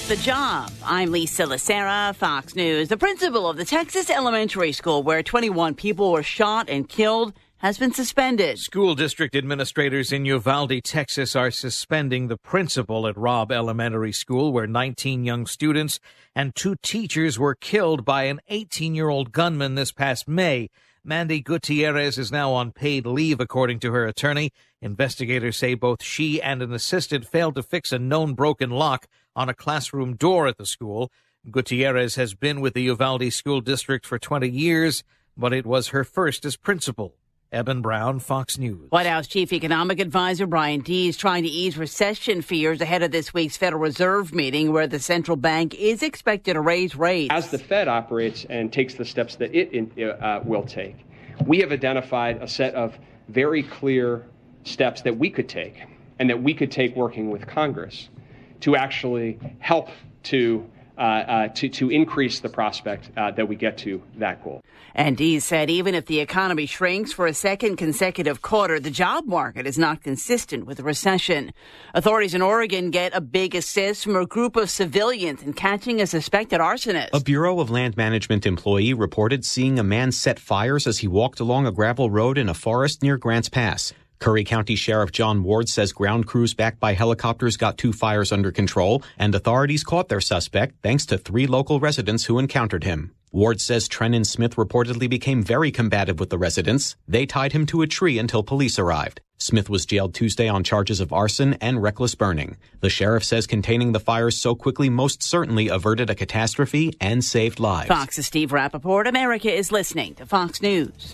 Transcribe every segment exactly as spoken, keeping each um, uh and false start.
The Job. I'm Lisa Lacera, Fox News. The principal of the Texas elementary school where twenty-one people were shot and killed has been suspended. School district administrators in Uvalde, Texas are suspending the principal at Robb Elementary School where nineteen young students and two teachers were killed by an eighteen-year-old gunman this past May. Mandy Gutierrez is now on paid leave, according to her attorney. Investigators say both she and an assistant failed to fix a known broken lock on a classroom door at the school. Gutierrez has been with the Uvalde School District for twenty years, but it was her first as principal. Eben Brown, Fox News. White House Chief Economic Advisor Brian Deese trying to ease recession fears ahead of this week's Federal Reserve meeting, where the central bank is expected to raise rates. As the Fed operates and takes the steps that it uh, will take, we have identified a set of very clear steps that we could take and that we could take working with Congress to actually help to uh, uh, to, to increase the prospect uh, that we get to that goal. And Deese said even if the economy shrinks for a second consecutive quarter, the job market is not consistent with a recession. Authorities in Oregon get a big assist from a group of civilians in catching a suspected arsonist. A Bureau of Land Management employee reported seeing a man set fires as he walked along a gravel road in a forest near Grants Pass. Curry County Sheriff John Ward says ground crews backed by helicopters got two fires under control, and authorities caught their suspect thanks to three local residents who encountered him. Ward says Trennan Smith reportedly became very combative with the residents. They tied him to a tree until police arrived. Smith was jailed Tuesday on charges of arson and reckless burning. The sheriff says containing the fires so quickly most certainly averted a catastrophe and saved lives. Fox's Steve Rappaport. America is listening to Fox News.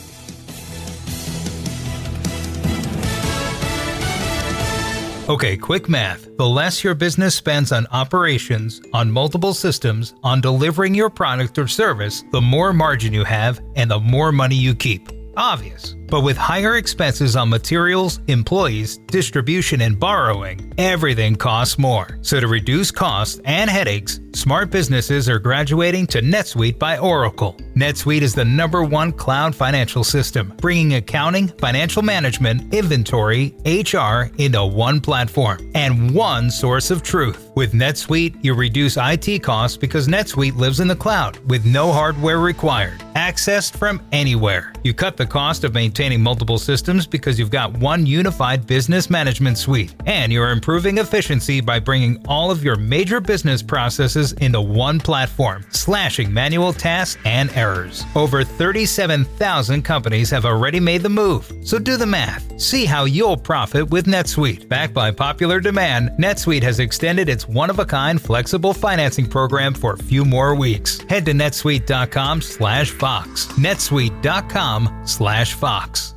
Okay, quick math. The less your business spends on operations, on multiple systems, on delivering your product or service, the more margin you have and the more money you keep. Obvious. But with higher expenses on materials, employees, distribution, and borrowing, everything costs more. So to reduce costs and headaches, smart businesses are graduating to NetSuite by Oracle. NetSuite is the number one cloud financial system, bringing accounting, financial management, inventory, H R into one platform and one source of truth. With NetSuite, you reduce I T costs because NetSuite lives in the cloud with no hardware required. Accessed from anywhere. You cut the cost of maintaining multiple systems because you've got one unified business management suite. And you're improving efficiency by bringing all of your major business processes into one platform, slashing manual tasks and errors. Over thirty-seven thousand companies have already made the move. So do the math. See how you'll profit with NetSuite. Backed by popular demand, NetSuite has extended its one-of-a-kind flexible financing program for a few more weeks. Head to netsuite.com slash Fox. netsuite.com slash Fox.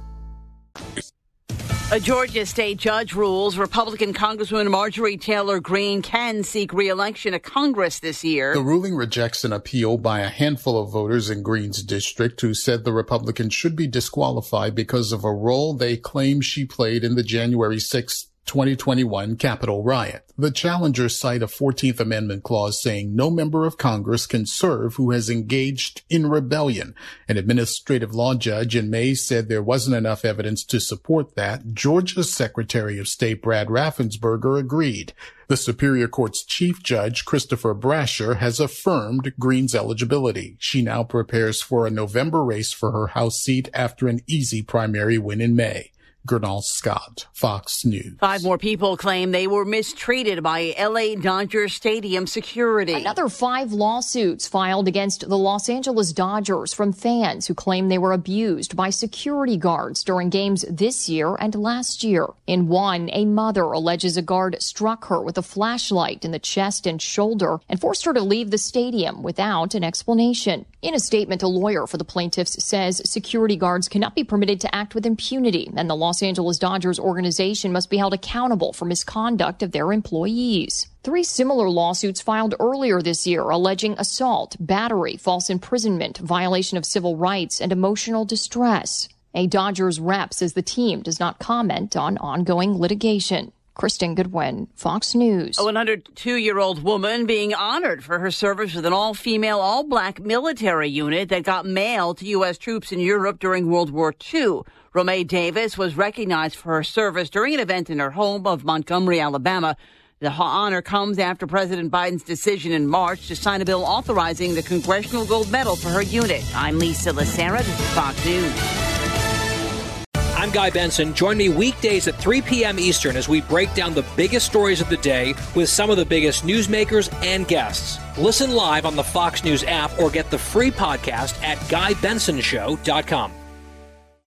A Georgia state judge rules Republican Congresswoman Marjorie Taylor Greene can seek re-election to Congress this year. The ruling rejects an appeal by a handful of voters in Greene's district who said the Republican should be disqualified because of a role they claim she played in the January sixth, twenty twenty-one Capitol riot. The challengers cite a fourteenth Amendment clause saying no member of Congress can serve who has engaged in rebellion. An administrative law judge in May said there wasn't enough evidence to support that. Georgia's Secretary of State Brad Raffensperger agreed. The Superior Court's Chief Judge, Christopher Brasher, has affirmed Greene's eligibility. She now prepares for a November race for her House seat after an easy primary win in May. Gernal Scott, Fox News. Five more people claim they were mistreated by L A Dodgers Stadium security. Another five lawsuits filed against the Los Angeles Dodgers from fans who claim they were abused by security guards during games this year and last year. In one, a mother alleges a guard struck her with a flashlight in the chest and shoulder and forced her to leave the stadium without an explanation. In a statement, a lawyer for the plaintiffs says security guards cannot be permitted to act with impunity, and the Los Angeles Dodgers organization must be held accountable for misconduct of their employees. Three similar lawsuits filed earlier this year alleging assault, battery, false imprisonment, violation of civil rights, and emotional distress. A Dodgers rep says the team does not comment on ongoing litigation. Kristen Goodwin, Fox News. A one hundred two year old woman being honored for her service with an all-female, all-black military unit that got mail to U S troops in Europe during World War Two. Romay Davis was recognized for her service during an event in her home of Montgomery, Alabama. The honor comes after President Biden's decision in March to sign a bill authorizing the Congressional Gold Medal for her unit. I'm Lisa Lacera. This is Fox News. I'm Guy Benson. Join me weekdays at three p.m. Eastern as we break down the biggest stories of the day with some of the biggest newsmakers and guests. Listen live on the Fox News app or get the free podcast at guy benson show dot com.